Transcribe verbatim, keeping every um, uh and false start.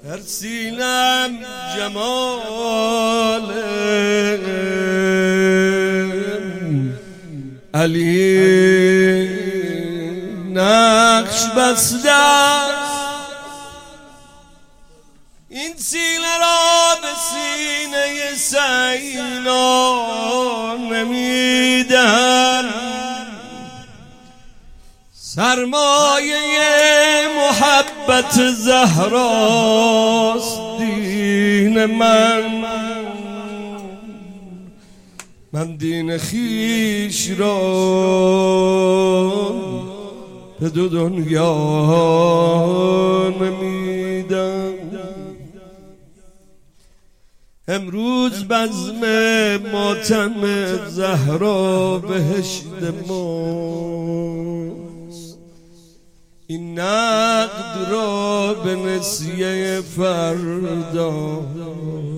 در سینم جمال علی نقش بسته است. این سینه را به سینه سینا نمیدن. سرمایه محبت زهراست دین من. من دین خیش را به دو دنیا نمیدم. امروز بزم ماتم زهرا بهشت ماست. این نقد را به نسیه فردا